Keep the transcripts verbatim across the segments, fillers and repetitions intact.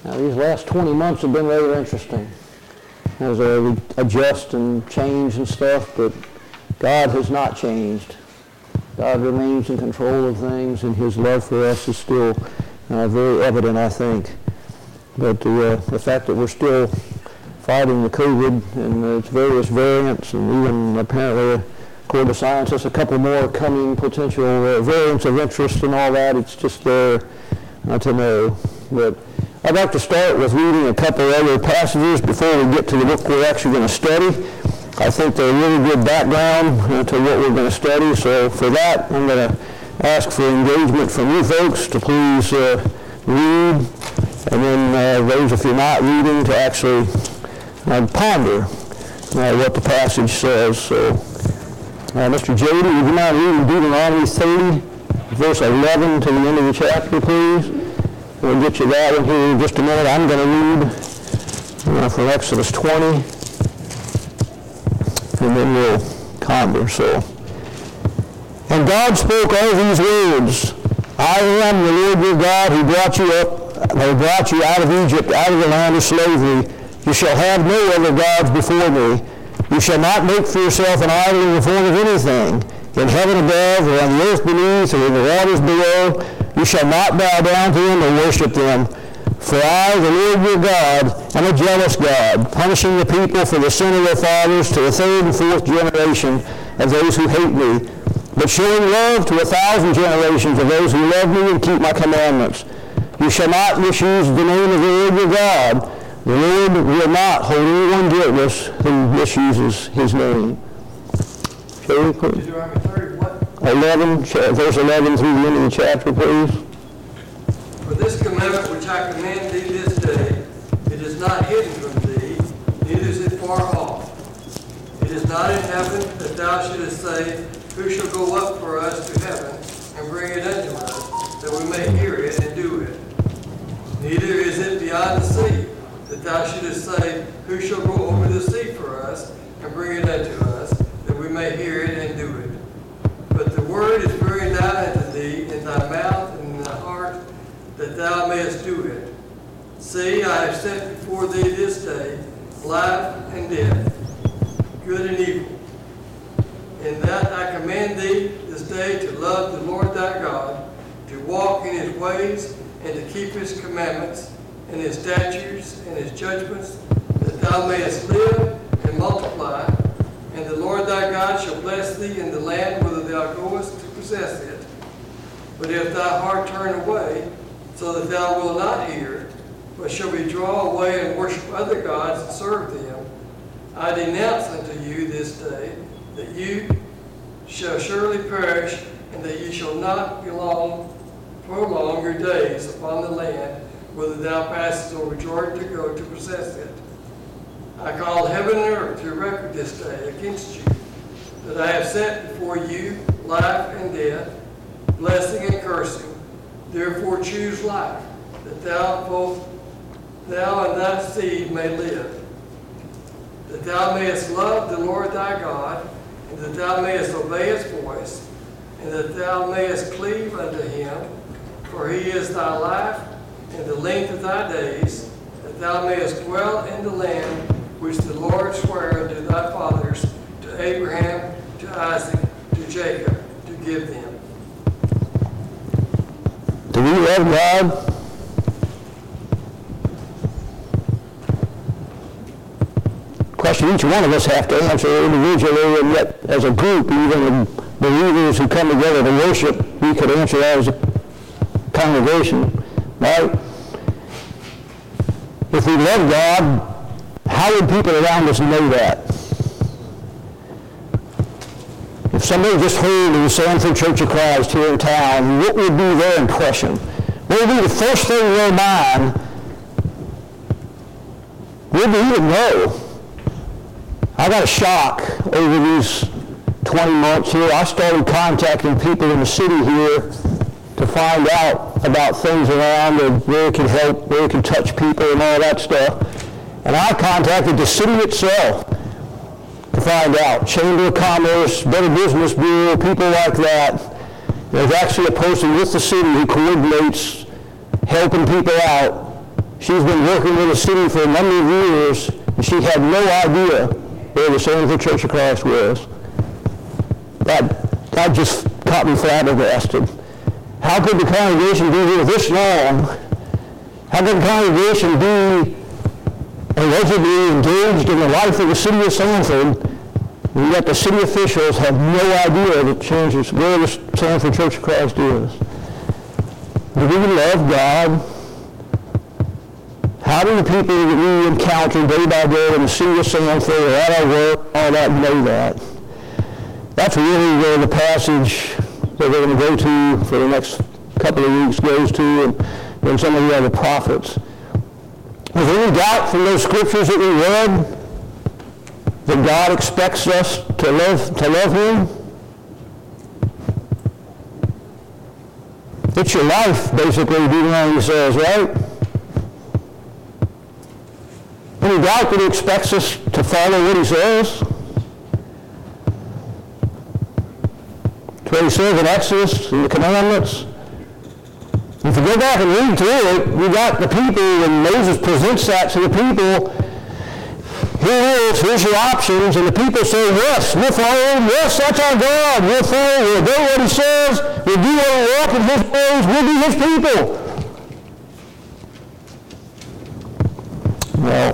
Now, these last twenty months have been rather interesting as we adjust and change and stuff, but God has not changed. God remains in control of things, and his love for us is still uh, very evident, I think. But the, uh, the fact that we're still fighting the COVID and its various variants, and even apparently, according to scientists, a couple more coming potential uh, variants of interest and all that, it's just there uh, to know. But I'd like to start with reading a couple other passages before we get to the book we're actually going to study. I think they're a really good background uh, to what we're going to study. So for that, I'm going to ask for engagement from you folks to please uh, read, and then uh, those, if you're not reading, to actually uh, ponder uh, what the passage says. So, uh, Mister Jody, would you mind reading Deuteronomy thirty, verse eleven to the end of the chapter, please? We'll get you that in here in just a minute. I'm going to read uh, from Exodus twenty, and then we'll ponder. So, and God spoke all these words: I am the Lord your God who brought you up, who brought you out of Egypt, out of the land of slavery. You shall have no other gods before me. You shall not make for yourself an idol in the form of anything, in heaven above, or on the earth beneath, or in the waters below. You shall not bow down to them or worship them. For I, the Lord your God, am a jealous God, punishing the people for the sin of their fathers to the third and fourth generation of those who hate me, but showing love to a thousand generations of those who love me and keep my commandments. You shall not misuse the name of the Lord your God. The Lord will not hold anyone guiltless who misuses his name. Shall we please? Deuteronomy thirty, what? eleven, verse eleven through the end of the chapter, please. For this commandment which I command thee this day, it is not hidden from thee, neither is it far off. It is not in heaven, that thou shouldest say, Who shall go up for us to heaven, and bring it unto us, that we may hear it and do it? Neither is it beyond the sea, that thou shouldest say, Who shall go over the sea for us, and bring it unto us, that we may hear it and do it? But the word is very nigh unto thee, in thy mouth and in thy heart, that thou mayest do it. See, I have set before thee this day life and death, good and evil. In that I command thee this day to love the Lord thy God, to walk in his ways, and to keep his commandments, and his statutes, and his judgments, that thou mayest live and multiply. And the Lord thy God shall bless thee in the land whither thou goest to possess it. But if thy heart turn away, so that thou wilt not hear, but shall be drawn away and worship other gods and serve them, I denounce unto you this day that you shall surely perish, and that you shall not belong, prolong your days upon the land whither thou passest over Jordan to go to possess it. I call heaven and earth to record this day against you, that I have set before you life and death, blessing and cursing. Therefore choose life, that thou both thou and thy seed may live, that thou mayest love the Lord thy God, and that thou mayest obey his voice, and that thou mayest cleave unto him, for he is thy life and the length of thy days, that thou mayest dwell in the land which the Lord sware unto thy fathers, to Abraham, to Isaac, to Jacob, to give them. Do we love God? Question each one of us have to answer individually, and yet as a group, even the believers who come together to worship, we could answer that as a congregation, right? If we love God, how would people around us know that? If somebody just heard of the Sanford Church of Christ here in town, what would be their impression? What would be the first thing in their mind? Would they even know? I got a shock over these twenty months here. I started contacting people in the city here to find out about things around and where it could help, where it could touch people and all that stuff. And I contacted the city itself to find out. Chamber of Commerce, Better Business Bureau, people like that. There's actually a person with the city who coordinates helping people out She's been working with the city for a number of years, and she had no idea where the Sanford Church of Christ was. That, that just caught me flabbergasted. How could the congregation be here this long? How could the congregation be allegedly engaged in the life of the city of Sanford, and yet the city officials have no idea that changes where the Sanford Church of Christ is? Do we love God? How do the people that we encounter day by day in the city of Sanford or at our work, all that, know that? That's really where the passage that we're going to go to for the next couple of weeks goes to, and then some of the other prophets. Is there any doubt from those scriptures that we read that God expects us to love, to love Him? It's your life, basically, Deuteronomy says, right? Any doubt that He expects us to follow what He says? That's what He says in Exodus, in the commandments. If you go back and read through it, you got the people, and Moses presents that to the people. Here it is, here's your options, and the people say, yes, we'll follow Him, yes, that's our God, we'll follow, we'll do what He says, we'll do what we walk in His ways, we'll be His people. Well,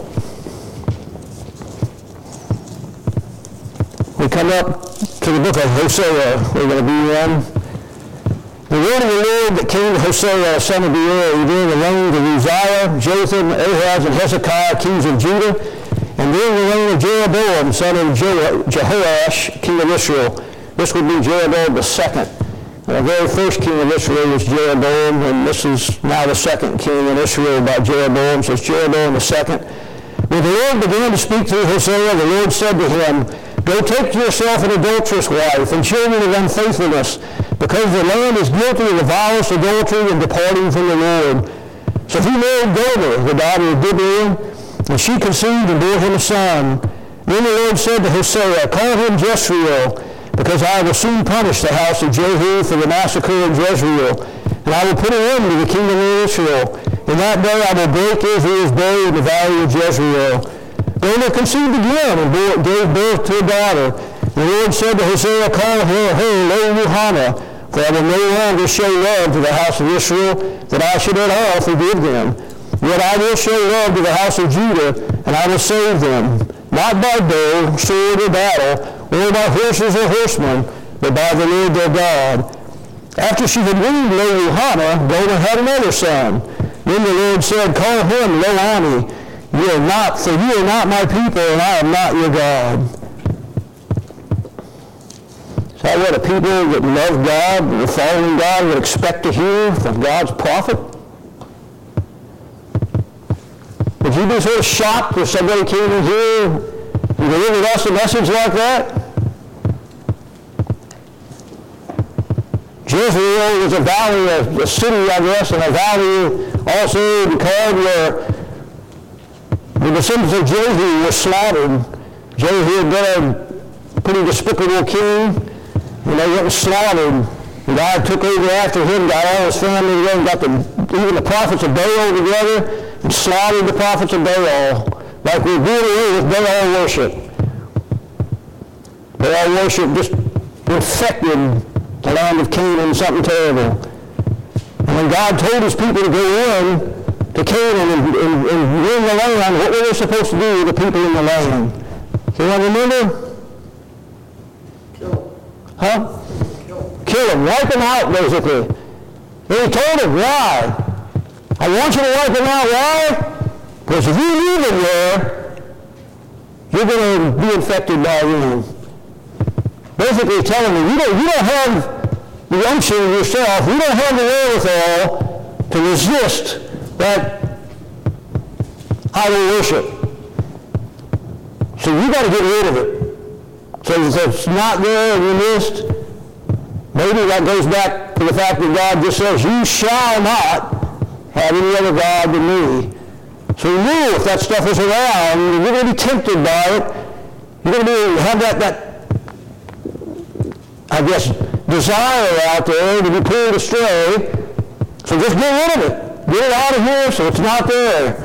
we come up to the book of Hosea, we're going to be in. The word of the Lord that came to Hosea, son of Beeri, during the reigns of Uzziah, Jotham, Ahaz, and Hezekiah, kings of Judah, and during the reign of Jeroboam, son of Je- Jehoash, king of Israel. This would be Jeroboam the second. The very first king of Israel was Jeroboam, and this is now the second king in Israel by Jeroboam, so it's Jeroboam the second. When the Lord began to speak through Hosea, the Lord said to him, go take to yourself an adulterous wife and children of unfaithfulness, because the land is guilty of the vilest adultery and departing from the Lord. So he married Gomer, the daughter of Diblaim, and she conceived and bore him a son. Then the Lord said to Hosea, call him Jezreel, because I will soon punish the house of Jehu for the massacre of Jezreel, and I will put an end to the kingdom of Israel. In that day I will break Israel's bow in the valley of Jezreel. Gomer conceived again and bore, gave birth to a daughter. The Lord said to Hosea, call her, her Lo-Ruhamah, for I will no longer show love to the house of Israel, that I should at all forgive them. Yet I will show love to the house of Judah, and I will save them, not by bow, sword, or battle, or by horses or horsemen, but by the Lord their God. After she had weaned Lo-Ruhamah, Gomer had another son. Then the Lord said, call him Lo-Ami. You are not, for you are not my people, and I am not your God. Is that what a people that love God, that are following God, would expect to hear from God's prophet? Would you be sort of shocked if somebody came in here and delivered us a message like that? Jezreel was a valley, a, a city, I guess, and a valley also because where the descendants of Jehu were slaughtered. Jehu had been a pretty despicable king, and they went and slaughtered. And God took over after him, got all his family together, got the, even the prophets of Baal together, and slaughtered the prophets of Baal, like we're doing away with Baal worship. Baal worship just infected the land of Canaan, something terrible. And when God told his people to go in to Canaan and, and, and win the land, what were they supposed to do with the people in the land? Do you remember? Kill them. Huh? Kill them. Kill them, wipe them out, basically. And he told them, why? I want you to wipe them out. Why? Because if you leave them there, you're going to be infected by them. Basically telling them, you don't, you don't have the unction yourself, you don't have the wherewithal to resist that idol worship. So you got to get rid of it. So if it's not there in your list, maybe that goes back to the fact that God just says, you shall not have any other God than me. So you knew if that stuff is around, you're going to be tempted by it. You're going to be, have that, that, I guess, desire out there to be pulled astray. So just get rid of it. get it out of here so it's not there.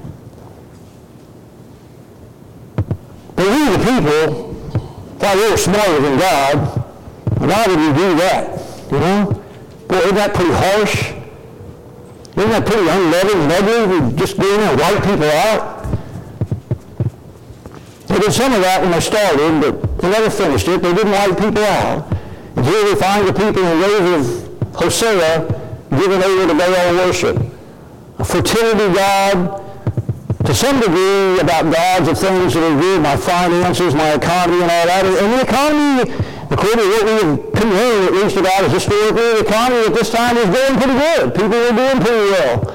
But we, the people, thought we were smarter than God. Why would we do that? You know? Boy, isn't that pretty harsh? Isn't that pretty unloving and ugly? We just go in and wipe people out. They did some of that when they started, but they never finished it. They didn't wipe people out. And here we find the people in the days of Hosea given over to Baal worship. A fertility god, to some degree about gods of things that are good, my finances, my economy and all that. And the economy, according to what we have can learn, at least about it historically, the economy at this time was going pretty good. People were doing pretty well.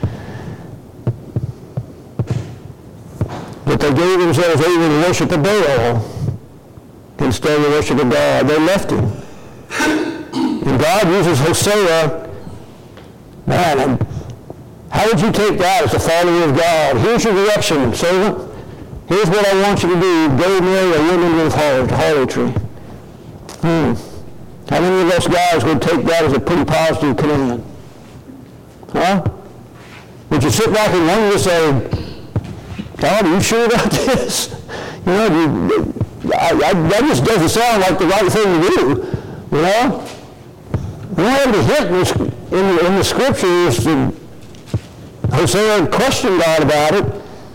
But they gave themselves over to worship of Baal instead of worship of God. They left him. And God uses Hosea. Man, and how would you take that as a follower of God? Here's your direction, servant. Here's what I want you to do. Go marry a woman with harlotry. Hmm. How many of us guys would take that as a pretty positive command? Huh? Would you sit back and wonder and say, God, are you sure about this? You know, you, I, I, that just doesn't sound like the right thing to do. You know? We have the hint in the, in the scriptures that Hosea questioned God about it.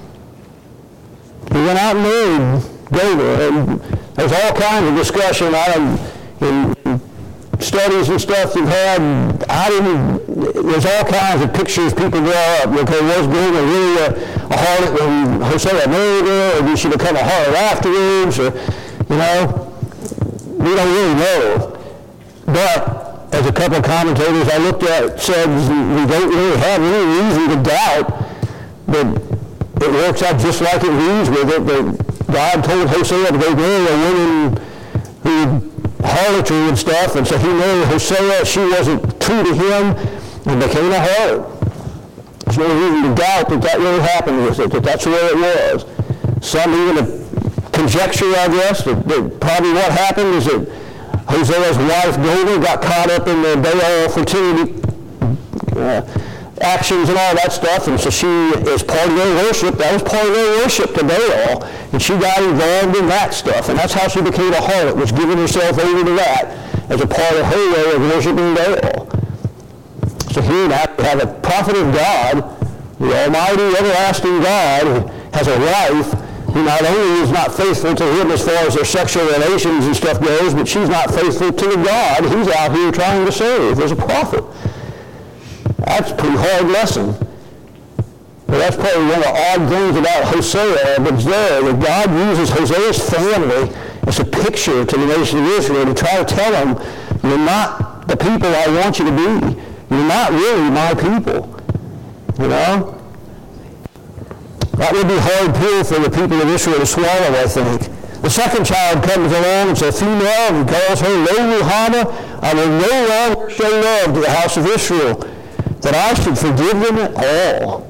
He went out and married Gomer, and there's all kinds of discussion out in studies and stuff they've had. I didn't, there's all kinds of pictures people draw up. Okay, was Gomer really a, a harlot when Hosea married her, or did she become a harlot afterwards, or, you know, we don't really know. But as a couple of commentators I looked at said, we don't really have any reason to doubt that it works out just like it reads with it, that God told Hosea to go marry a woman who harlotry and stuff, and so he married Hosea. She wasn't true to him and became a harlot. There's no reason to doubt that that really happened with it, that that's the way it was. Some even conjecture, I guess, that, that probably what happened is that Hosea's wife Gomer got caught up in the Baal fertility uh, actions and all that stuff, and so she, as part of their worship, that was part of their worship to Baal, and she got involved in that stuff, and that's how she became a harlot, was giving herself over to that as a part of her way of worshiping Baal. So here now we have a prophet of God, the Almighty, everlasting God, who has a wife who not only is not faithful to him as far as their sexual relations and stuff goes, but she's not faithful to the God he's out here trying to serve as a prophet. That's a pretty hard lesson. But that's probably one of the odd things about Hosea, but it's there, that God uses Hosea's family as a picture to the nation of Israel to try to tell them, you're not the people I want you to be. You're not really my people. You know? That would be hard pill for the people of Israel to swallow, I think. The second child comes along, it's a female, and calls her Lo-Ruhamah. I will no longer show love to the house of Israel, that I should forgive them at all.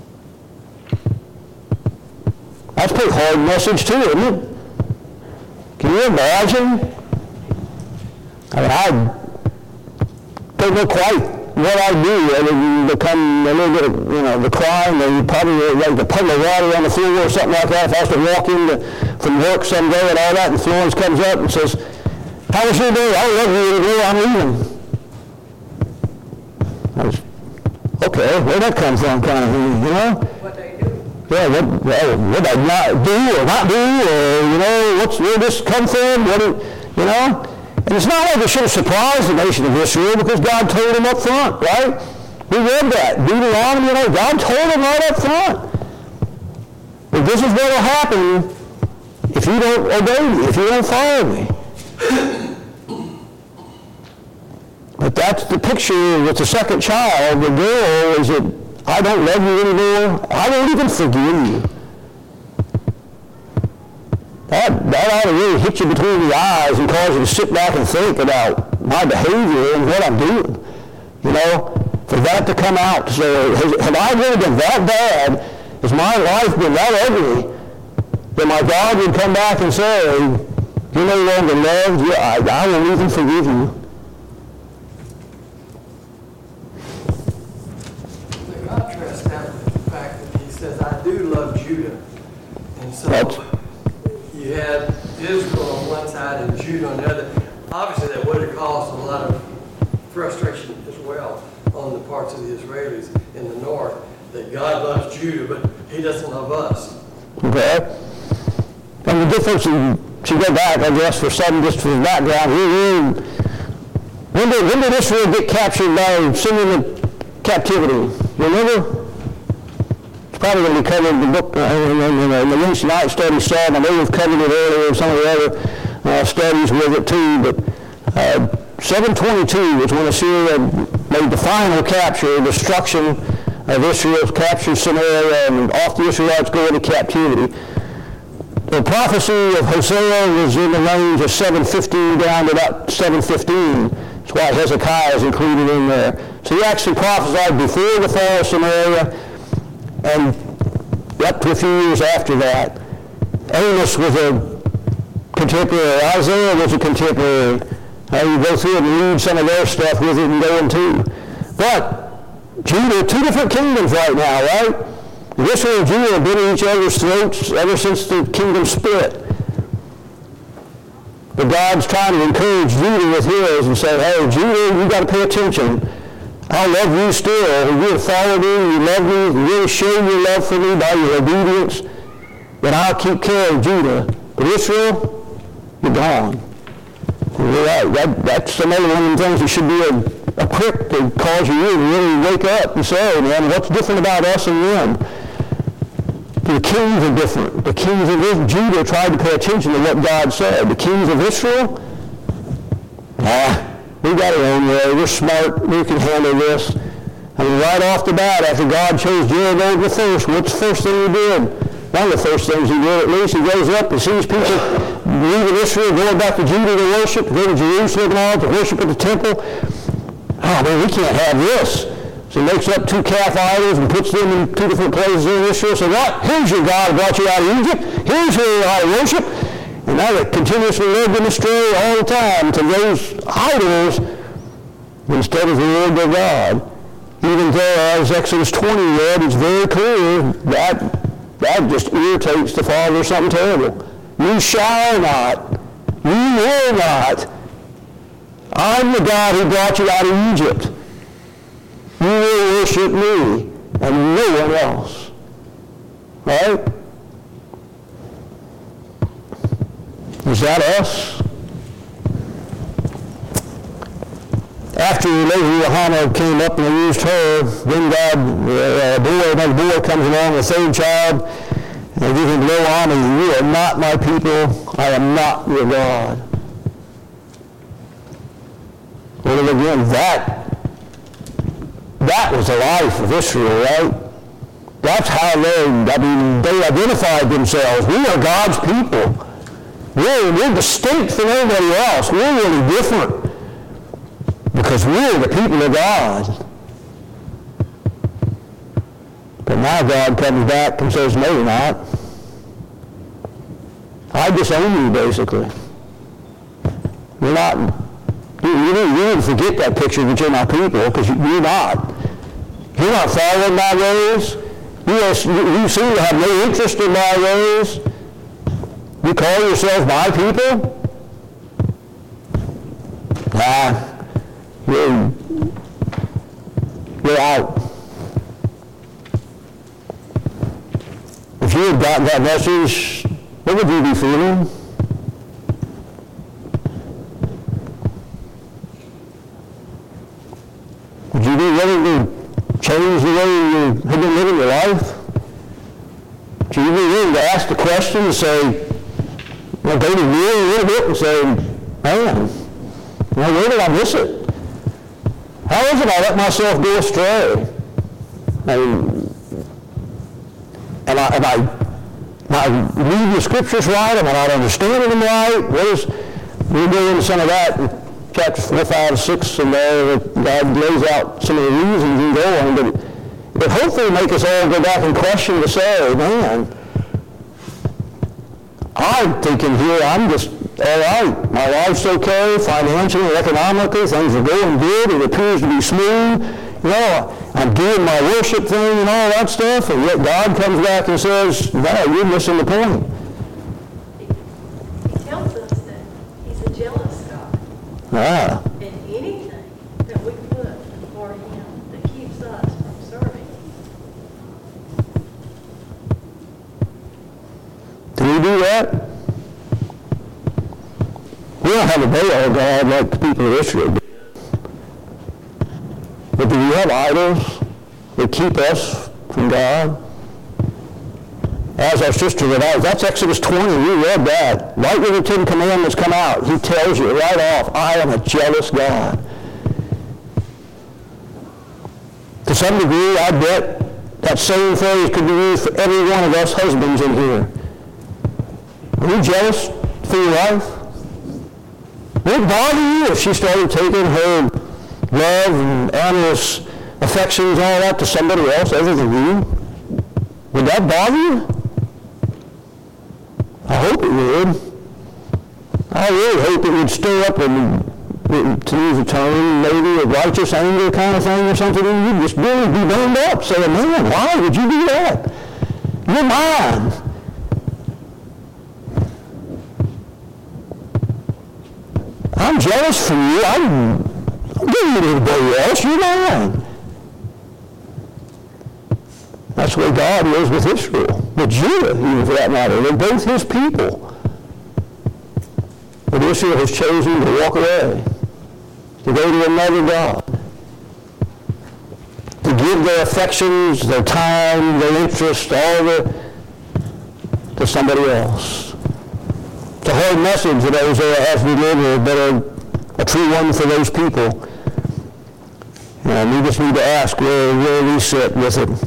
That's a pretty hard message too, isn't it? Can you imagine? I mean, I don't know quite what I do, and it become a little bit of, you know, the crime, and probably like the puddle of water on the floor or something like that. If I was to walk in from work someday and all that, and Florence comes up and says, how was your day? I love you today, I'm leaving. I was, okay, where'd that come from, kind of thing, you know? What they do. Yeah, what, well, what I not do or not do, or, you know, what's, where this come from, what, it, you know? And it's not like it should have surprised the nation of Israel, because God told them up front, right? We read that. Deuteronomy, you know, God told them right up front. But this is what will happen if you don't obey me, if you don't follow me. But that's the picture with the second child, the girl, is that I don't love you anymore. I won't even forgive you. That, that ought to really hit you between the eyes and cause you to sit back and think about my behavior and what I'm doing. You know, for that to come out. So has, have I really been that bad? Has my life been that ugly that my God would come back and say, you're no longer loved, you, I, I won't even forgive you. loved Judah. And so That's- you had Israel on one side and Judah on the other. Obviously, that would have caused a lot of frustration as well on the parts of the Israelis in the north, that God loves Judah, but he doesn't love us. Okay? And the difference, in, to go back, I guess, for some, just for the background, here, when did, when did Israel get captured by sending into captivity? Remember? It's probably going to be covered in the book, uh, in, in, in, in the Wednesday night study some. I know we've covered it earlier in some of the other uh, studies with it too, but uh, seven twenty-two was when Assyria made the final capture, destruction of Israel's captured Samaria, and off the Israelites go into captivity. The prophecy of Hosea was in the range of seven fifteen down to about seven fifteen. That's why Hezekiah is included in there. So he actually prophesied before the fall of Samaria and up to a few years after that. Amos was a contemporary. Isaiah was a contemporary. Uh, you go through and read some of their stuff with it and go into. But Judah, two different kingdoms right now, right? Israel and Judah have been at each other's throats ever since the kingdom split. But God's trying to encourage Judah with his and say, hey, Judah, you got to pay attention. I love you still. You have followed me, you love me, you really show your love for me by your obedience, then I'll keep care of Judah. But Israel, you're gone. You're right. That, that's another one of the things that should be a, a prick to cause you to really wake up and say, man, what's different about us and them? The kings are different. The kings of Judah tried to pay attention to what God said. The kings of Israel, ah, we got our own way. We're smart. We can handle this. I mean, right off the bat, after God chose Jeroboam the first, what's the first thing he did? One of the first things he did, at least, he goes up and sees people leaving Israel, going back to Judah to worship, to go to Jerusalem and all, to worship at the temple. Oh, man, we can't have this. So he makes up two calf idols and puts them in two different places in Israel. So what? Here's your God who brought you out of Egypt. Here's who you ought to worship. And now they continuously led them astray all the time to those idols instead of the Lord their God. Even though, as Exodus twenty read, it's very clear that that just irritates the Father something terrible. You shall not. You will not. I'm the God who brought you out of Egypt. You will worship me and no one else. Right? Is that us? After Lehi came up and they used her, then God, uh, a boy, another boy comes along, a third child, and they give him Lo-Ami, you are not my people, I am not your God. Well, again, that That was the life of Israel, right? That's how they, I mean, they identified themselves. We are God's people. We're, we're distinct from everybody else. We're really different because we're the people of God. But now God comes back and says, no, you're not. I disown you, basically. You're not. You, you, need, you need to forget that picture that you're my people, because you, you're not. You're not following my ways. You, you, you seem to have no interest in my ways. You call yourself my people? Nah, you're, you're out. If you had gotten that message, what would you be feeling? Would you be willing to change the way you have been living your life? Would you be willing to ask the question and say, well, go to me a little bit and say, man, you know, where did I miss it? How is it I let myself go astray? I mean, am I, am I, am I reading the scriptures right? Am I not understanding them right? What is, we'll go into some of that in chapter four, five, six, and there God lays out some of the reasons and go on, but it, but hopefully make us all go back and question to say, man, I'm thinking here, I'm just all right. My life's okay, financially, economically, things are going good. It appears to be smooth. You know, I'm doing my worship thing and all that stuff, and yet God comes back and says, no, you're missing the point. He tells us that he's a jealous God. Ah. And anything that we put before him that keeps us from serving him. Do we do that? We don't have a Baal God like the people of Israel did. But do we have idols that keep us from God? As our sister read out, that's Exodus twenty, we read that. Right when the Ten Commandments come out, he tells you right off, I am a jealous God. To some degree, I bet that same phrase could be used for every one of us husbands in here. Are you jealous for your wife? Would it bother you if she started taking her love and amorous affections and all that to somebody else other than you? Would that bother you? I hope it would. I really hope it would stir up, a, to use a term, maybe a righteous anger kind of thing or something, and you'd just really be burned up, saying, man, why would you do that? You're mine. I'm jealous for you. I'm giving you to anybody else. You're mine. That's the way God was with Israel, with Judah, even for that matter. They're both his people. But Israel has chosen to walk away, to go to another God, to give their affections, their time, their interest, all of it to somebody else. It's a hard message that Hosea has delivered, but a, a true one for those people. And we just need to ask where, where we sit with it.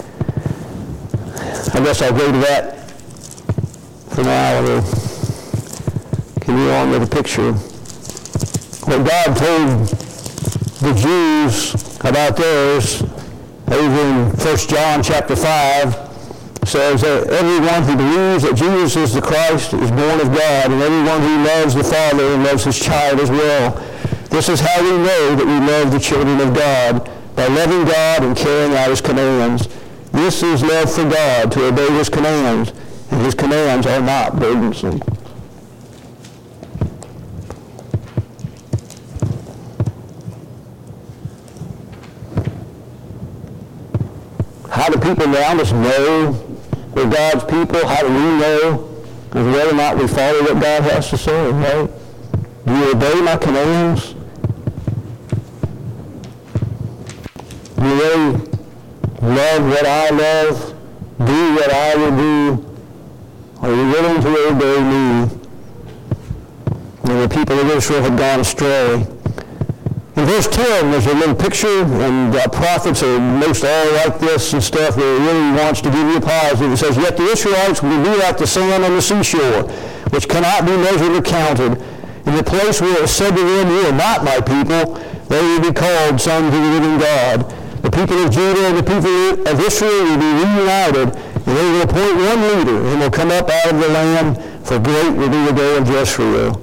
I guess I'll go to that for now. We'll continue on with the picture. What God told the Jews about theirs over in First John chapter five says that everyone who believes that Jesus is the Christ is born of God, and everyone who loves the Father and loves his child as well. This is how we know that we love the children of God, by loving God and carrying out his commands. This is love for God, to obey his commands, and his commands are not burdensome. How do people around us know we're God's people? How do we know whether or not we follow what God has to say, right? Do you obey my commands? Do you really love what I love? Do what I would do? Are you willing to obey me? And the people of Israel had gone astray. In verse ten, there's a little picture, and uh, prophets are most all like this and stuff, where it really wants to give you a positive. It says, yet the Israelites will be like the sand on the seashore, which cannot be measured or counted. In the place where it is said to them, you are not my people, they will be called sons of the living God. The people of Judah and the people of Israel will be reunited, and they will appoint one leader, and will come up out of the land, for great will be the day of Jezreel.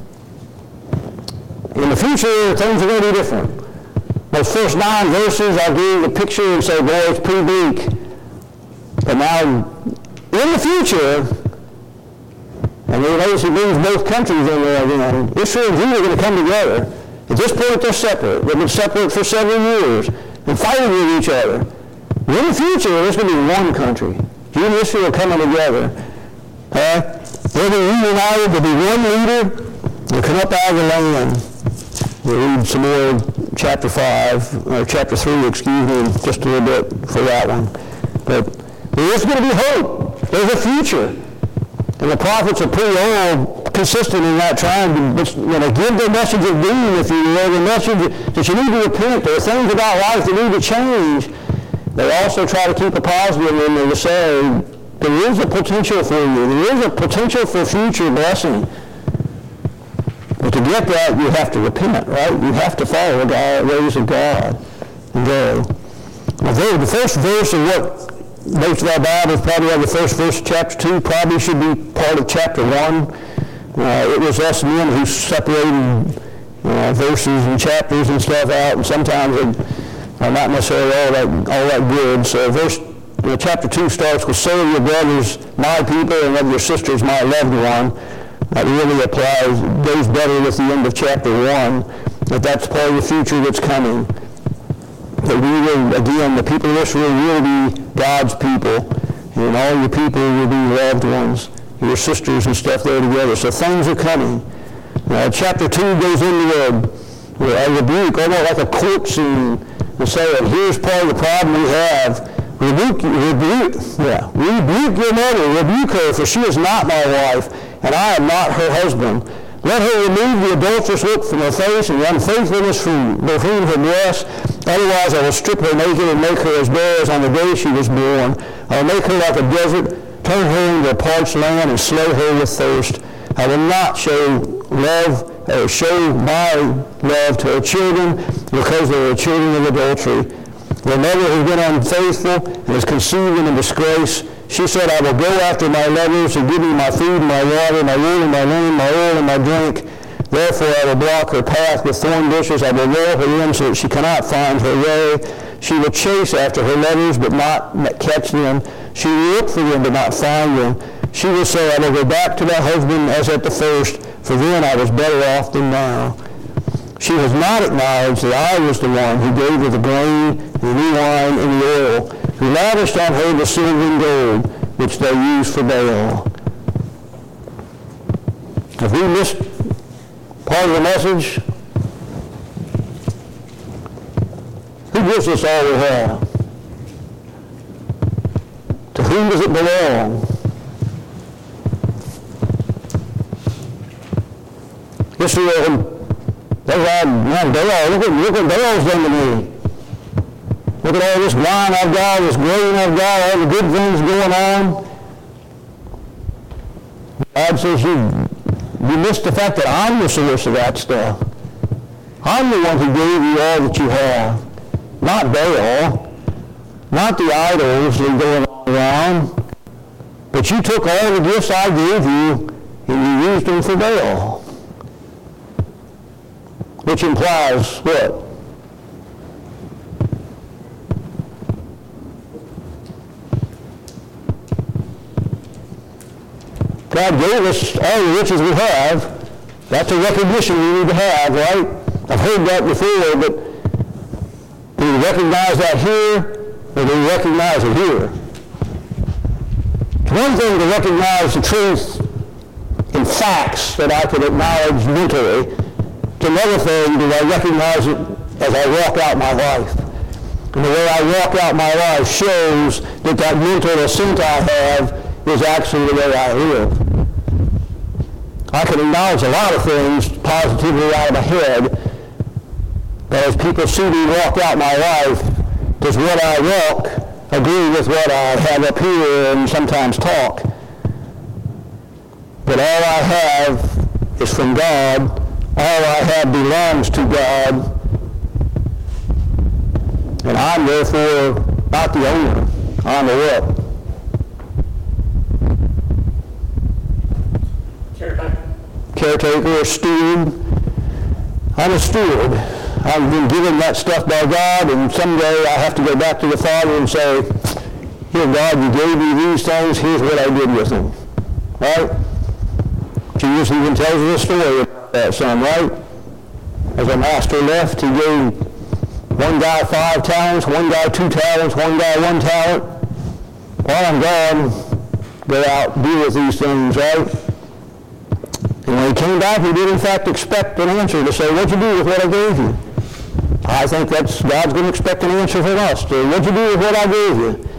In the future, things are going to be different. Those first nine verses, I'll give you the picture and say, boy, it's pretty bleak. But now, in the future, and we notice he brings both countries in there again, Israel and Judah are going to come together. At this point, they're separate. They've been separate for several years and fighting with each other. In the future, there's going to be one country. Judah and Israel are coming together. Uh, they'll be reunited. There'll be one leader. They'll come up out of the land. We'll read some more chapter five, or chapter three, excuse me, just a little bit for that one. But there is going to be hope. There's a future. And the prophets are pretty all consistent in that, trying to, you know, give the message of doom, if you will, the message that you need to repent. There are things about life that need to change. They also try to keep a positive in there to say, there is a potential for you. There is a potential for future blessing. But to get that, you have to repent, right? You have to follow the ways of God and go. Now, the first verse of what most of our Bibles probably have, the first verse of chapter two, probably should be part of chapter one. Uh, it was us men who separated uh, verses and chapters and stuff out, and sometimes they are not necessarily all that, all that good. So verse, you know, chapter two starts with, "So your brothers, my people, and of your sisters, my loved one." That really applies, goes better with the end of chapter one, that that's part of the future that's coming. That we will, again, the people of Israel will be God's people, and all your people will be loved ones, your sisters and stuff there together. So things are coming. Now, chapter two goes into a, a rebuke, almost like a court scene, and say that here's part of the problem we have. Rebuke, rebuke, yeah, rebuke your mother, rebuke her, for she is not my wife, and I am not her husband. Let her remove the adulterous look from her face and the unfaithfulness from between her breasts. Otherwise I will strip her naked and make her as bare as on the day she was born. I will make her like a desert, turn her into a parched land, and slay her with thirst. I will not show love, or show my love to her children, because they are children of adultery. The mother has been unfaithful and is conceived in a disgrace. She said, I will go after my lovers and give me my food and my water, my wool and my linen, my oil and my drink. Therefore I will block her path with thorn bushes. I will roll her in so that she cannot find her way. She will chase after her lovers but not catch them. She will look for them but not find them. She will say, I will go back to my husband as at the first, for then I was better off than now. She has not acknowledged that I was the one who gave her the grain, the new wine, and the oil, who lavished on her the silver and gold, which they used for Baal. Have we missed part of the message? Who gives us all we have? To whom does it belong? Israel, they had, man, Baal, look at, look what Baal's done to me. Look at all this wine I've got, this grain I've got, all the good things going on. God says you, you missed the fact that I'm the source of that stuff. I'm the one who gave you all that you have. Not Baal. Not the idols that are going around. But you took all the gifts I gave you and you used them for Baal. Which implies what? God gave us all the riches we have. That's a recognition we need to have, right? I've heard that before, but do we recognize that here, or do we recognize it here? It's one thing to recognize the truth in facts that I could acknowledge mentally. It's another thing, do I recognize it as I walk out my life? And the way I walk out my life shows that that mental assent I have is actually the way I live. I can acknowledge a lot of things positively out of my head, but as people see me walk out my life, does what I walk agree with what I have up here and sometimes talk? But all I have is from God. All I have belongs to God. And I'm therefore not the owner. I'm a what? Caretaker. Caretaker or steward. I'm a steward. I've been given that stuff by God, and someday I have to go back to the Father and say, here, God, you gave me these things, here's what I did with them. Right? Jesus even tells us a story about that some, right? As a master left, he gave one guy five talents, one guy two talents, one guy one talent. While I'm gone, go out, deal with these things, right? And when he came back, he did in fact expect an answer to say, what'd you do with what I gave you? I think that's God's going to expect an answer from us. To, what'd you do with what I gave you?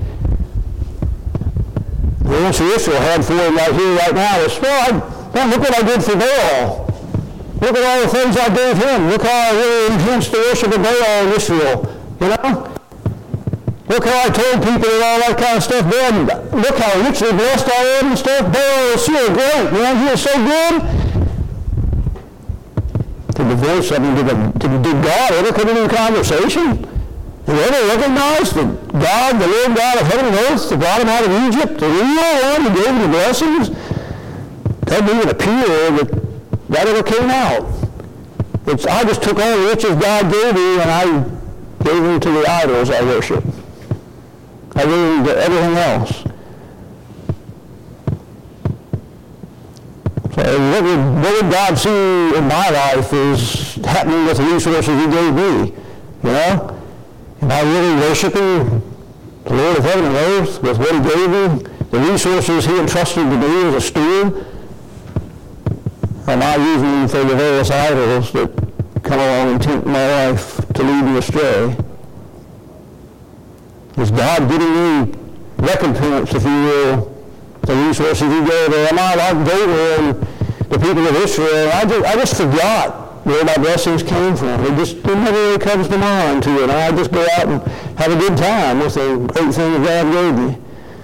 The answer Israel had for him right here, right now is, well, I, well, look what I did for Baal. Look at all the things I gave him. Look how I really enhanced the worship of Baal in Israel. You know? Look how I told people and all that kind of stuff. Man, look how richly blessed I am and stuff. Baal is so great, man. He is so good. Did the voice, I mean, did, the, did, did God ever come into the conversation? Did he ever recognize that God, the Lord God of heaven and earth, that brought him out of Egypt, the real one who gave him the blessings? Doesn't even appear that that ever came out. It's, I just took all the riches God gave me and I gave them to the idols I worship. I gave them to everything else. So what would, what would God see in my life is happening with the resources he gave me? You know? Am I really worshiping the Lord of heaven and earth with what he gave me? The resources he entrusted to me as a steward? Or am I using them for the various idols that come along and tempt my life to lead me astray? Is God giving me recompense, if you will, the resources he gave? Or am I like David and the people of Israel? I just, I just forgot where my blessings came from. It just it never really comes to mind to it. I just go out and have a good time with the great thing that God gave me.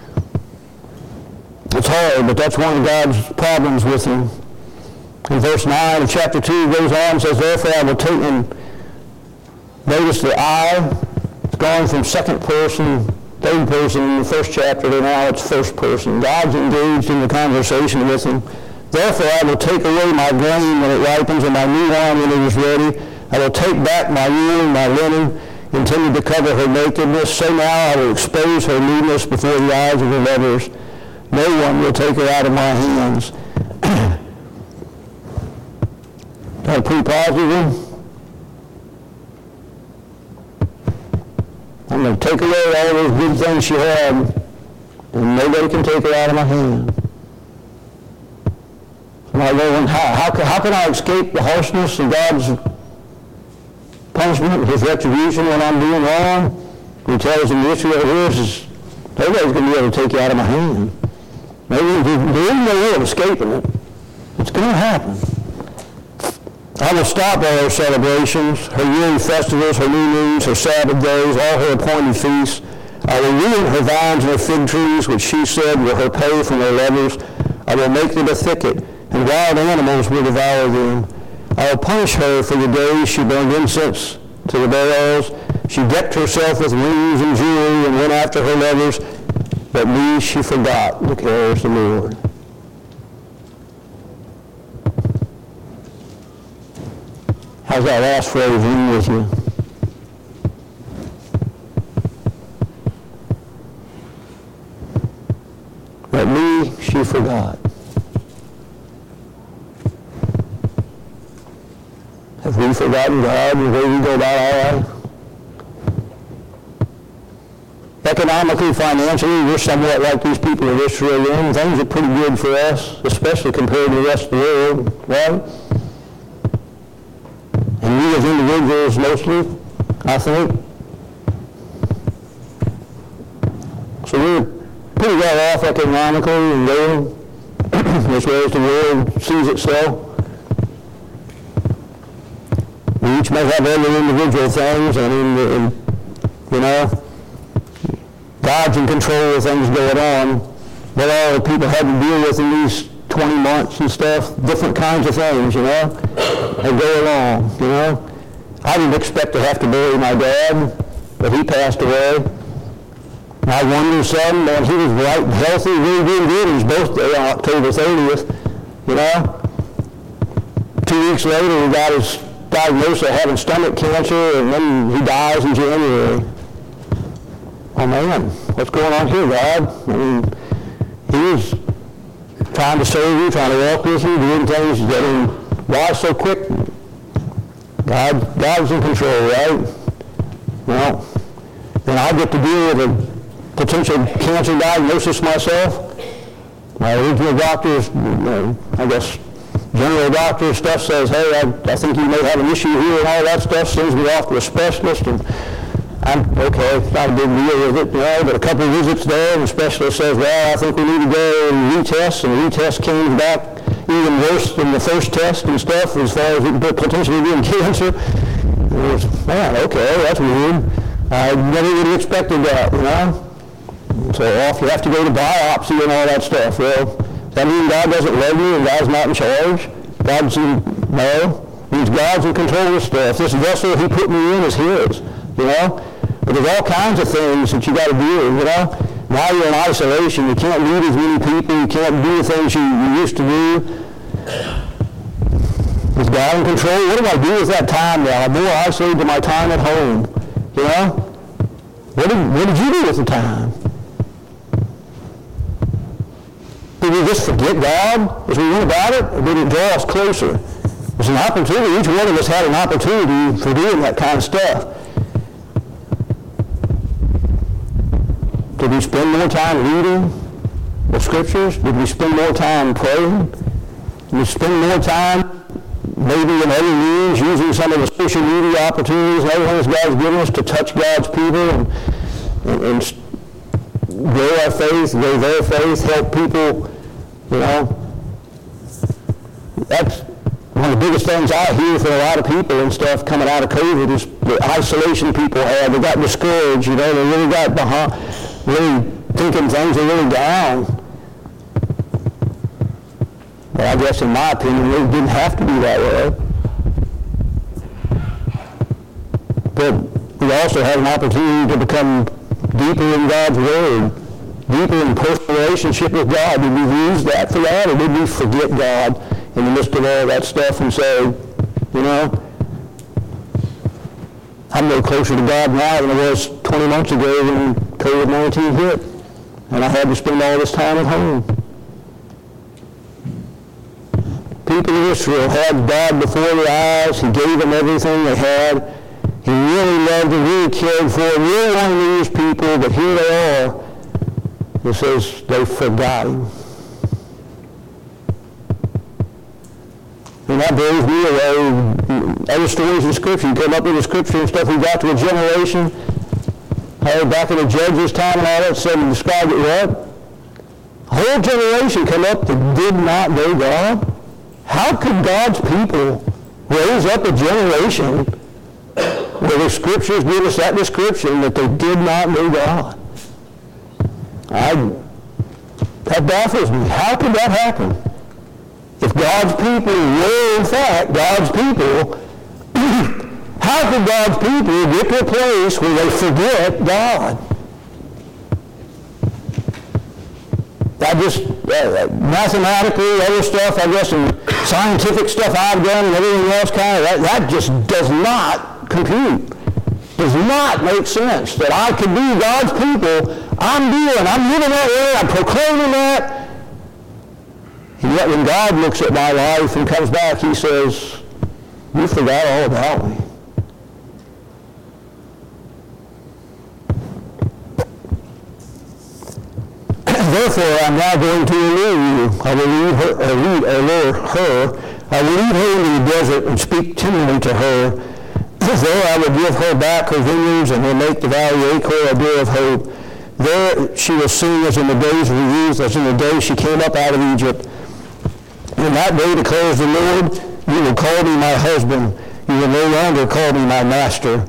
It's hard, but that's one of God's problems with him. In verse nine of chapter two, goes on and says, therefore I will take, and notice the I, it's gone from second person, third person in the first chapter to now it's first person. God's engaged in the conversation with him. Therefore I will take away my grain when it ripens and my new wine when it is ready. I will take back my wool and my linen, intended to cover her nakedness. So now I will expose her lewdness before the eyes of her lovers. No one will take her out of my hands. That pretty positive. I'm going to take away all those good things she had, and nobody can take her out of my hand. And I go, how, how, can, how can I escape the harshness of God's punishment, his retribution when I'm doing wrong? He tells them the issue of this is nobody's going to be able to take you out of my hand. Maybe there is no way of escaping it. It's going to happen. I will stop all her celebrations, her yearly festivals, her new moons, her Sabbath days, all her appointed feasts. I will ruin her vines and her fig trees, which she said were her pay from her lovers. I will make them a thicket, and wild animals will devour them. I will punish her for the days she burned incense to the Baals. She decked herself with rings and jewelry and went after her lovers, but me she forgot, declares the Lord. How's that last phrase ring with you? But me she forgot. Have we forgotten God and where we go about our life? Economically, financially, we're somewhat like these people of Israel. And things are pretty good for us, especially compared to the rest of the world, right? And we as individuals mostly, I think. So we're pretty well off economically and living as well as the world sees itself. We each may have other individual things, and, in the, in, you know, God's in control of things going on. What all the people had to deal with in these twenty months and stuff, different kinds of things, you know, they go along, you know. I didn't expect to have to bury my dad, but he passed away. I wonder some, man, he was right and healthy, really doing good. His birthday on October thirtieth, you know. Two weeks later, he got his diagnosis of having stomach cancer, and then he dies in January. Oh man, what's going on here, God? I mean, he was trying to serve you, trying to walk with you, doing things. I mean, why so quick? God, God's in control, right? Well, then I get to deal with a potential cancer diagnosis myself. My original doctor's, uh, I guess, general doctor stuff says, hey, I, I think you may have an issue here and all that stuff. Sends me off to a specialist, and I'm okay, it's not a big deal with it, you know, but a couple of visits there, and the specialist says, well, I think we need to go and retest, and the retest came back even worse than the first test and stuff, as far as it potentially being cancer. And it was, man, okay, that's weird. I never would have expected that, you know. So off you have to go to biopsy and all that stuff. Well, does that mean God doesn't love you and God's not in charge? God's in, no. It means God's in control of stuff. This vessel he put me in is his, you know. But there's all kinds of things that you got to do, you know. Now you're in isolation. You can't meet as many people. You can't do the things you, you used to do. Is God in control? What do I do with that time now? I'm more isolated to my time at home. You know? What did, what did you do with the time? Did we just forget God as we went about it, or did it draw us closer? It was an opportunity. Each one of us had an opportunity for doing that kind of stuff. Did we spend more time reading the Scriptures? Did we spend more time praying? Did we spend more time maybe in other means, using some of the social media opportunities and everything God's given us to touch God's people and, and, and grow our faith, grow their faith, help people, you know? That's one of the biggest things I hear from a lot of people and stuff coming out of COVID is the isolation people had. They got discouraged, you know, they really got behind, really thinking things are really down. But I guess in my opinion, it didn't have to be that way. But we also had an opportunity to become deeper in God's Word, deeper in personal relationship with God. Did we use that for that, or did we forget God in the midst of all that stuff and say, you know, I'm no closer to God now than I was twenty months ago when COVID nineteen hit, and I had to spend all this time at home. People of Israel had God before their eyes. He gave them everything they had. He really loved them, really cared for them, really wanted to use people, but here they are. It says they forgot Him. And that blows me away. Other stories in Scripture, you come up with the Scripture and stuff, we got to a generation, hey, back in the Judges' time and all that stuff, and described it what? A whole generation come up that did not know God. How could God's people raise up a generation where the Scriptures give us that description that they did not know God? I, that baffles me. How could that happen? If God's people were, in fact, God's people, how could God's people get to a place where they forget God? I just, uh, mathematically, other stuff, I guess, and scientific stuff I've done and everything else, kind of, that, that just does not compute. Does not make sense that I could be God's people. I'm doing, I'm living that way, I'm proclaiming that. And yet when God looks at my life and comes back, He says, you forgot all about me. Therefore, I'm now going to allure you. I will lead her, uh, lead, allure her. I will lead her into the desert and speak tenderly to her. There I will give her back her vineyards and will make the valley of Achor a door of hope. There she will sing as in the days of her youth, as in the day she came up out of Egypt. In that day declares the Lord, you will call me my husband. You will no longer call me my master.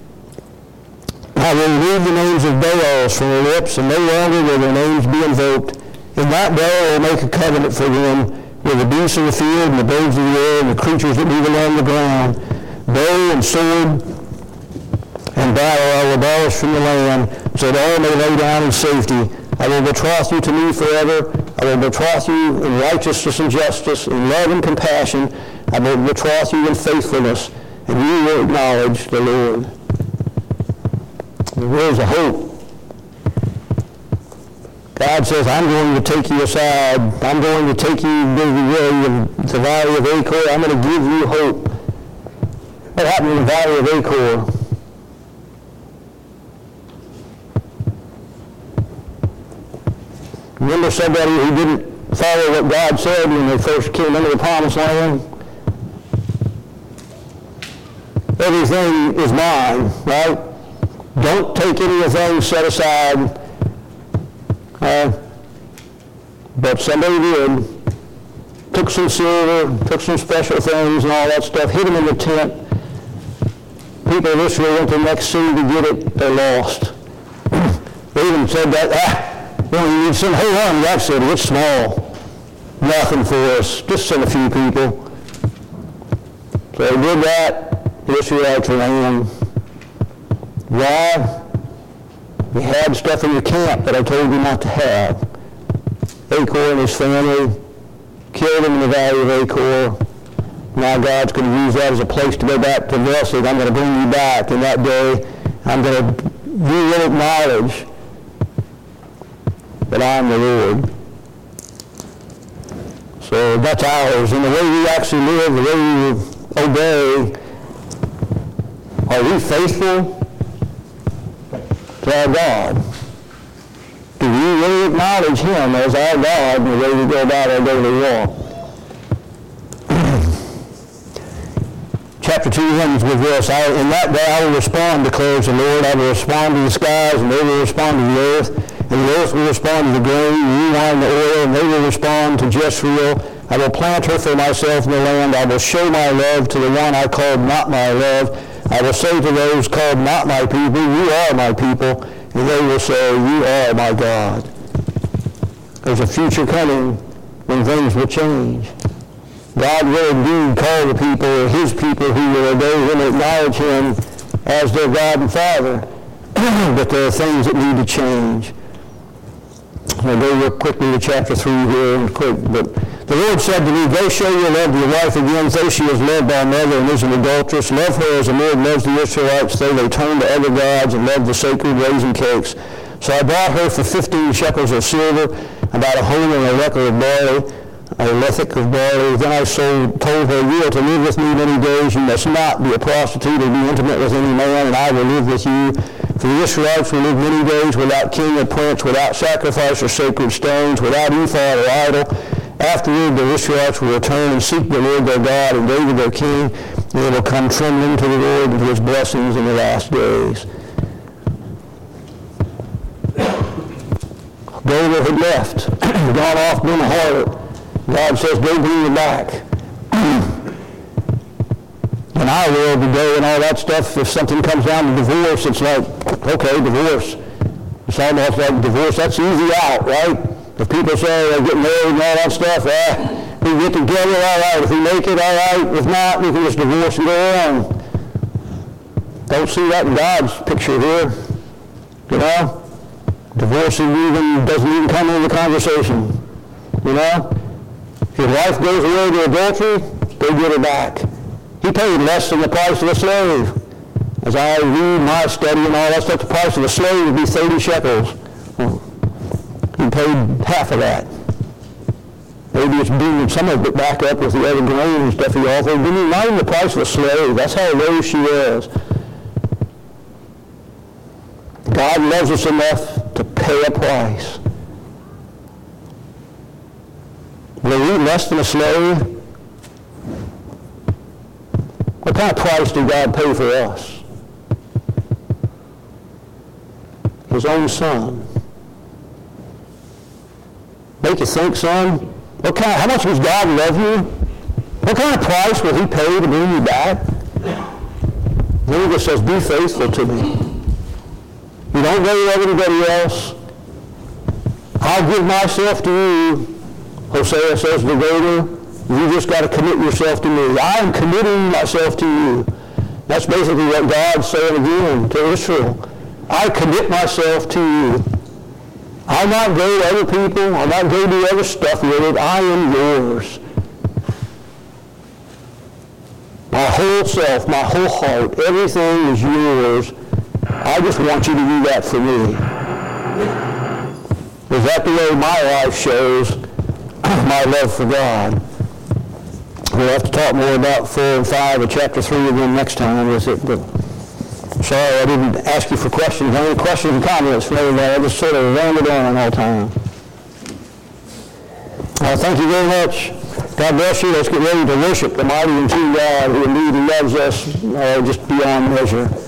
I will remove the names of Baals from their lips, and no longer will their names be invoked. In that day I will make a covenant for them with the beasts of the field and the birds of the air and the creatures that move along the ground. Bow and sword and battle I will abolish from the land, so that all may lay down in safety. I will betroth you to me forever. I will betroth you in righteousness and justice, in love and compassion. I will betroth you in faithfulness, and you will acknowledge the Lord. Where's the hope? God says, I'm going to take you aside. I'm going to take you to the, the valley of Achor. I'm going to give you hope. What happened in the valley of Achor? Remember somebody who didn't follow what God said when they first came into the promised land? Everything is mine, right? Don't take anything set aside. Uh, but somebody did. Took some silver, took some special things and all that stuff, hid them in the tent. People of Israel went to the next city to get it, they lost. They even said that, ah, well, you need some, hold on to that city, it's small. Nothing for us, just send a few people. So they did that, the Israelites ran. Why? You had stuff in your camp that I told you not to have. Achor and his family killed him in the valley of Achor. Now God's going to use that as a place to go back to Blessed. I'm going to bring you back in that day. I'm going to, you will acknowledge that I am the Lord. So that's ours. And the way we actually live, the way we obey, are we faithful to our God? Do we really acknowledge Him as our God in the way we go about our daily walk? Chapter two ends with this. I, in that day I will respond, declares the Lord. I will respond to the skies, and they will respond to the earth. And the earth will respond to the grain, and you wine the oil, and they will respond to Jezreel. I will plant her for myself in the land. I will show my love to the one I called not my love. I will say to those called not my people, you are my people. And they will say, you are my God. There's a future coming when things will change. God will indeed call the people, His people who will obey Him and acknowledge Him as their God and Father. But there are things that need to change. I'll go real quickly to chapter three here and quick. But the Lord said to me, go show your love to your wife again, though she is loved by another and is an adulteress. Love her as the Lord loves the Israelites, though they turn to other gods and love the sacred raisin cakes. So I bought her for fifteen shekels of silver, about a homer and a lecker of barley, a lethek of barley. Then I sold, told her, you are to live with me many days. You must not be a prostitute or be intimate with any man, and I will live with you. For the Israelites will live many days without king or prince, without sacrifice or sacred stones, without ephod or idol. Afterward, the Israelites will return and seek the Lord their God and David their king, and they will come trembling to the Lord and to His blessings in the last days. David had left, gone off being a harlot. God says, go bring her back. In our world today and all that stuff, if something comes down to divorce, it's like, okay, divorce. It's almost like divorce, that's easy out, right? If people say they get married and all that stuff, eh, we get together, all right. If we make it, all right. If not, we can just divorce and go on. Don't see that in God's picture here. You know? Divorce even doesn't even come into the conversation. You know? If your wife goes away to adultery, go get her back. He paid less than the price of a slave. As I read my study and all that stuff, the price of a slave would be thirty shekels. Well, he paid half of that. Maybe it's bringing some of it back up with the other grain and stuff he offered. Didn't even mind the price of a slave. That's how low she was. God loves us enough to pay a price. Were we less than a slave? What kind of price did God pay for us? His own Son. Make you think, son? What kind? How much does God love you? What kind of price will He pay to bring you back? Then He just says, be faithful to me. You don't go to everybody else. I'll give myself to you. Hosea says, the greater. You just got to commit yourself to me. I am committing myself to you. That's basically what God's saying again to Israel. I commit myself to you. I'll not go to other people. I'll not go do other stuff with it. I am yours. My whole self, my whole heart, everything is yours. I just want you to do that for me. Is that the way my life shows my love for God? We'll have to talk more about four and five of chapter three again next time with it. But sorry I didn't ask you for questions. Any questions and comments from everybody? I just sort of rambled on all the time. Uh, thank you very much. God bless you. Let's get ready to worship the mighty and true God who indeed loves us uh, just beyond measure.